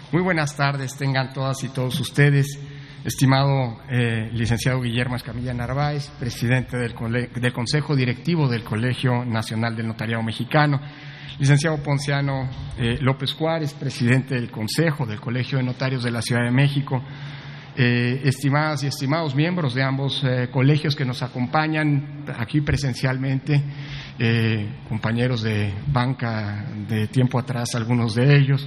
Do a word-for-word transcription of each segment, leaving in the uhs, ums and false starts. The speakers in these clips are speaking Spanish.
Muy buenas tardes, tengan todas y todos ustedes. Estimado eh, licenciado Guillermo Escamilla Narváez, presidente del, del Consejo Directivo del Colegio Nacional del Notariado Mexicano, licenciado Ponciano eh, López Juárez, presidente del Consejo del Colegio de Notarios de la Ciudad de México, eh, estimadas y estimados miembros de ambos eh, colegios que nos acompañan aquí presencialmente, eh, compañeros de banca de tiempo atrás, algunos de ellos,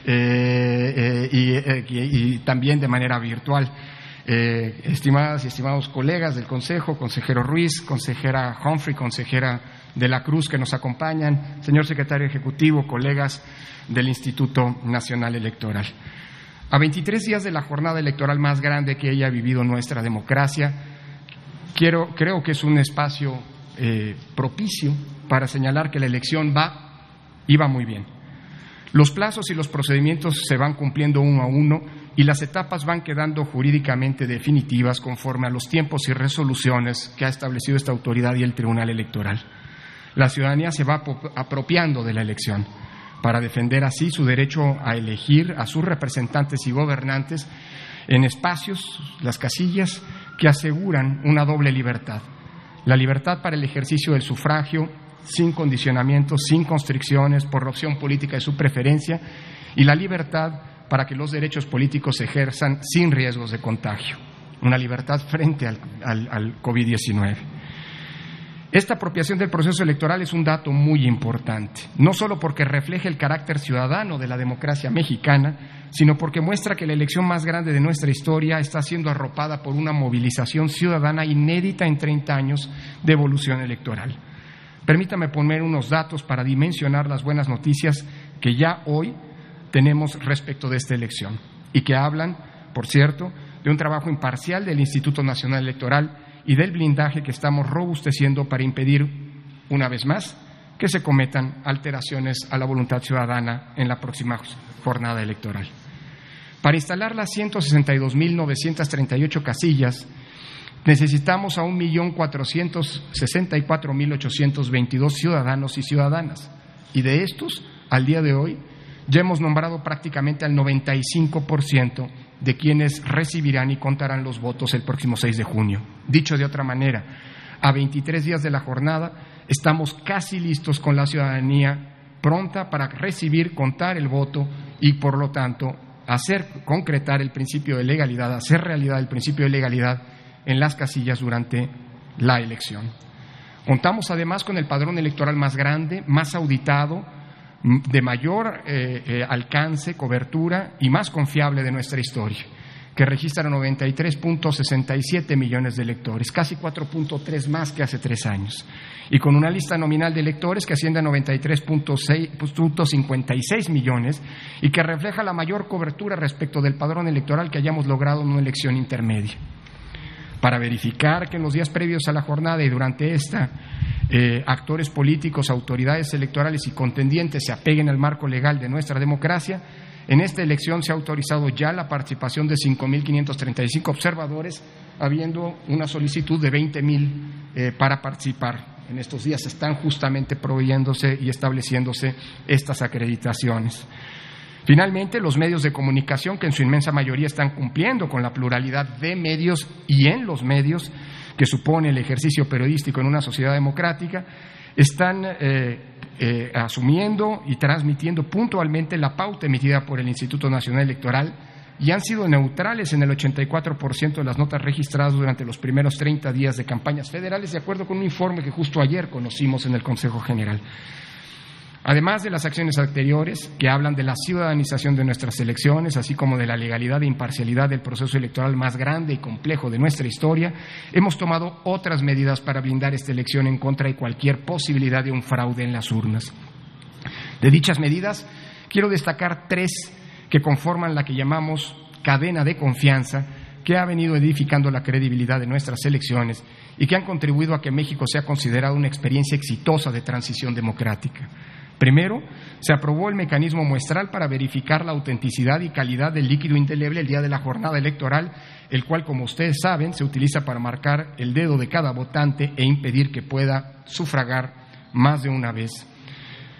eh, eh, y, eh, y, y también de manera virtual. Eh, estimadas y estimados colegas del Consejo, consejero Ruiz, consejera Humphrey, consejera de la Cruz que nos acompañan, señor secretario ejecutivo, colegas del Instituto Nacional Electoral. A veintitrés días de la jornada electoral más grande que haya vivido nuestra democracia, quiero, creo que es un espacio eh, propicio para señalar que la elección va y va muy bien. Los plazos y los procedimientos se van cumpliendo uno a uno y las etapas van quedando jurídicamente definitivas conforme a los tiempos y resoluciones que ha establecido esta autoridad y el Tribunal Electoral. La ciudadanía se va apropiando de la elección para defender así su derecho a elegir a sus representantes y gobernantes en espacios, las casillas, que aseguran una doble libertad. La libertad para el ejercicio del sufragio, sin condicionamientos, sin constricciones, por la opción política de su preferencia, y la libertad para que los derechos políticos se ejerzan sin riesgos de contagio. Una libertad frente al, al, al COVID diecinueve. Esta apropiación del proceso electoral es un dato muy importante, no solo porque refleja el carácter ciudadano de la democracia mexicana, sino porque muestra que la elección más grande de nuestra historia está siendo arropada por una movilización ciudadana inédita en treinta años de evolución electoral. Permítame poner unos datos para dimensionar las buenas noticias que ya hoy tenemos respecto de esta elección y que hablan, por cierto, de un trabajo imparcial del Instituto Nacional Electoral y del blindaje que estamos robusteciendo para impedir, una vez más, que se cometan alteraciones a la voluntad ciudadana en la próxima jornada electoral. Para instalar las ciento sesenta y dos mil novecientas treinta y ocho casillas, necesitamos a un millón cuatrocientos sesenta y cuatro mil ochocientos veintidós ciudadanos y ciudadanas, y de estos, al día de hoy, ya hemos nombrado prácticamente al noventa y cinco por ciento de quienes recibirán y contarán los votos el próximo seis de junio. Dicho de otra manera, a veintitrés días de la jornada, estamos casi listos con la ciudadanía pronta para recibir, contar el voto y, por lo tanto, hacer concretar el principio de legalidad, hacer realidad el principio de legalidad en las casillas durante la elección. Contamos además con el padrón electoral más grande, más auditado, de mayor eh, eh, alcance, cobertura y más confiable de nuestra historia, que registra noventa y tres punto sesenta y siete millones de electores, casi cuatro punto tres más que hace tres años, y con una lista nominal de electores que asciende a noventa y tres punto cincuenta y seis millones y que refleja la mayor cobertura respecto del padrón electoral que hayamos logrado en una elección intermedia. Para verificar que en los días previos a la jornada y durante esta, eh, actores políticos, autoridades electorales y contendientes se apeguen al marco legal de nuestra democracia, en esta elección se ha autorizado ya la participación de cinco mil quinientos treinta y cinco observadores, habiendo una solicitud de veinte mil eh, para participar. En estos días están justamente proveyéndose y estableciéndose estas acreditaciones. Finalmente, los medios de comunicación, que en su inmensa mayoría están cumpliendo con la pluralidad de medios y en los medios que supone el ejercicio periodístico en una sociedad democrática, están eh, eh, asumiendo y transmitiendo puntualmente la pauta emitida por el Instituto Nacional Electoral y han sido neutrales en el ochenta y cuatro por ciento de las notas registradas durante los primeros treinta días de campañas federales, de acuerdo con un informe que justo ayer conocimos en el Consejo General. Además de las acciones anteriores que hablan de la ciudadanización de nuestras elecciones, así como de la legalidad e imparcialidad del proceso electoral más grande y complejo de nuestra historia, hemos tomado otras medidas para blindar esta elección en contra de cualquier posibilidad de un fraude en las urnas. De dichas medidas, quiero destacar tres que conforman la que llamamos cadena de confianza, que ha venido edificando la credibilidad de nuestras elecciones y que han contribuido a que México sea considerado una experiencia exitosa de transición democrática. Primero, se aprobó el mecanismo muestral para verificar la autenticidad y calidad del líquido indeleble el día de la jornada electoral, el cual, como ustedes saben, se utiliza para marcar el dedo de cada votante e impedir que pueda sufragar más de una vez.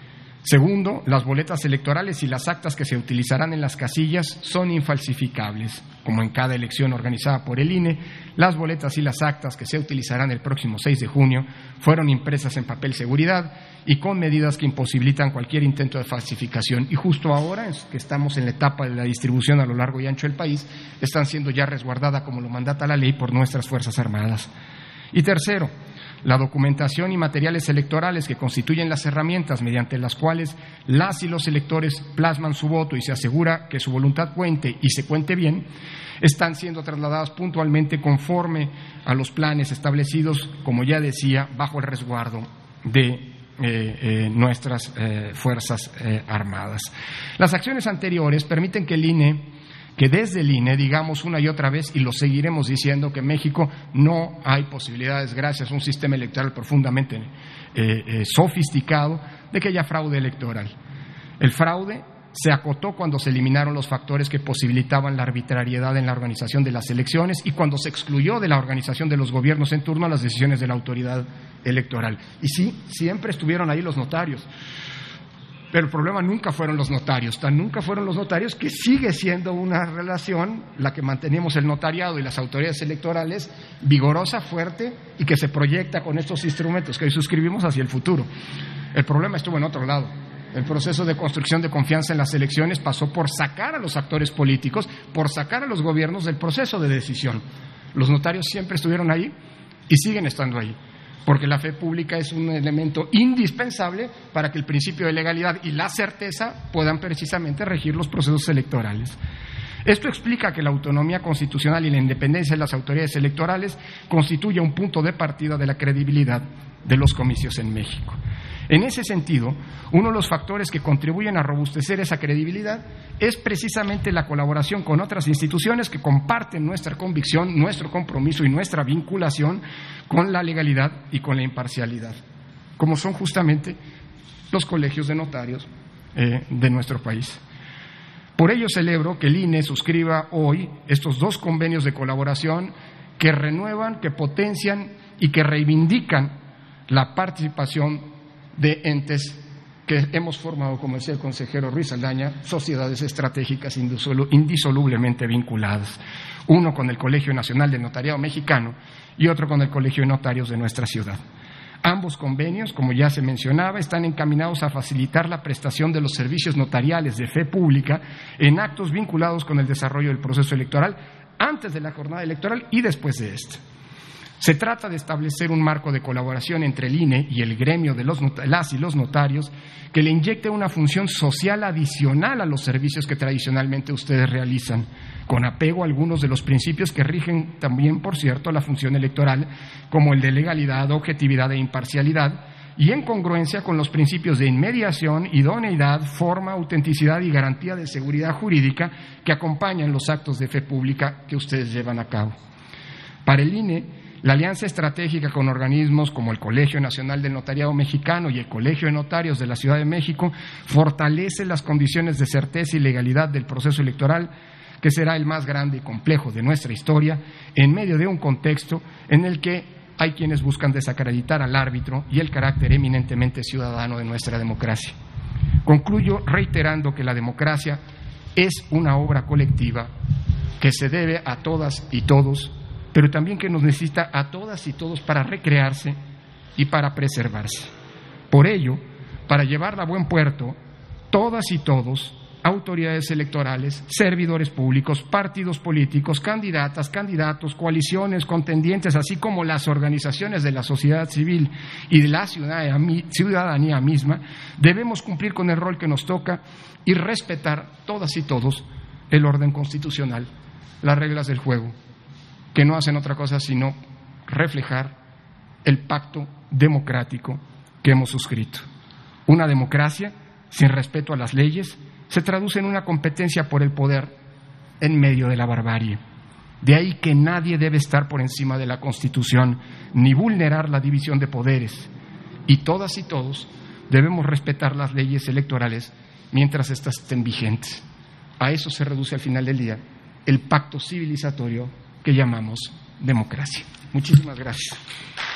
Segundo, las boletas electorales y las actas que se utilizarán en las casillas son infalsificables. Como en cada elección organizada por el I N E, las boletas y las actas que se utilizarán el próximo seis de junio fueron impresas en papel seguridad y con medidas que imposibilitan cualquier intento de falsificación. Y justo ahora, que estamos en la etapa de la distribución a lo largo y ancho del país, están siendo ya resguardadas como lo mandata la ley por nuestras Fuerzas Armadas. Y tercero, la documentación y materiales electorales que constituyen las herramientas mediante las cuales las y los electores plasman su voto y se asegura que su voluntad cuente y se cuente bien, están siendo trasladadas puntualmente conforme a los planes establecidos, como ya decía, bajo el resguardo de eh, eh, nuestras eh, Fuerzas eh, Armadas. Las acciones anteriores permiten que el I N E que desde el I N E digamos una y otra vez, y lo seguiremos diciendo, que en México no hay posibilidades, gracias a un sistema electoral profundamente eh, eh, sofisticado, de que haya fraude electoral. El fraude se acotó cuando se eliminaron los factores que posibilitaban la arbitrariedad en la organización de las elecciones y cuando se excluyó de la organización de los gobiernos en turno las decisiones de la autoridad electoral. Y sí, siempre estuvieron ahí los notarios. Pero el problema nunca fueron los notarios, tan nunca fueron los notarios que sigue siendo una relación, la que mantenemos el notariado y las autoridades electorales, vigorosa, fuerte y que se proyecta con estos instrumentos que hoy suscribimos hacia el futuro. El problema estuvo en otro lado. El proceso de construcción de confianza en las elecciones pasó por sacar a los actores políticos, por sacar a los gobiernos del proceso de decisión. Los notarios siempre estuvieron ahí y siguen estando ahí, porque la fe pública es un elemento indispensable para que el principio de legalidad y la certeza puedan precisamente regir los procesos electorales. Esto explica que la autonomía constitucional y la independencia de las autoridades electorales constituye un punto de partida de la credibilidad de los comicios en México. En ese sentido, uno de los factores que contribuyen a robustecer esa credibilidad es precisamente la colaboración con otras instituciones que comparten nuestra convicción, nuestro compromiso y nuestra vinculación con la legalidad y con la imparcialidad, como son justamente los colegios de notarios eh, de nuestro país. Por ello celebro que el I N E suscriba hoy estos dos convenios de colaboración que renuevan, que potencian y que reivindican la participación de entes que hemos formado, como decía el consejero Ruiz Saldaña, sociedades estratégicas indisolublemente vinculadas, uno con el Colegio Nacional del Notariado Mexicano y otro con el Colegio de Notarios de nuestra ciudad. Ambos convenios, como ya se mencionaba, están encaminados a facilitar la prestación de los servicios notariales de fe pública en actos vinculados con el desarrollo del proceso electoral antes de la jornada electoral y después de esta. Se trata de establecer un marco de colaboración entre el I N E y el gremio de los, las y los notarios que le inyecte una función social adicional a los servicios que tradicionalmente ustedes realizan, con apego a algunos de los principios que rigen también, por cierto, la función electoral, como el de legalidad, objetividad e imparcialidad, y en congruencia con los principios de inmediación, idoneidad, forma, autenticidad y garantía de seguridad jurídica que acompañan los actos de fe pública que ustedes llevan a cabo. Para el I N E, la alianza estratégica con organismos como el Colegio Nacional del Notariado Mexicano y el Colegio de Notarios de la Ciudad de México fortalece las condiciones de certeza y legalidad del proceso electoral, que será el más grande y complejo de nuestra historia, en medio de un contexto en el que hay quienes buscan desacreditar al árbitro y el carácter eminentemente ciudadano de nuestra democracia. Concluyo reiterando que la democracia es una obra colectiva que se debe a todas y todos, pero también que nos necesita a todas y todos para recrearse y para preservarse. Por ello, para llevarla a buen puerto, todas y todos, autoridades electorales, servidores públicos, partidos políticos, candidatas, candidatos, coaliciones, contendientes, así como las organizaciones de la sociedad civil y de la ciudadanía misma, debemos cumplir con el rol que nos toca y respetar todas y todos el orden constitucional, las reglas del juego, que no hacen otra cosa sino reflejar el pacto democrático que hemos suscrito. Una democracia sin respeto a las leyes se traduce en una competencia por el poder en medio de la barbarie. De ahí que nadie debe estar por encima de la Constitución ni vulnerar la división de poderes, y todas y todos debemos respetar las leyes electorales mientras éstas estén vigentes. A eso se reduce al final del día el pacto civilizatorio que llamamos democracia. Muchísimas gracias.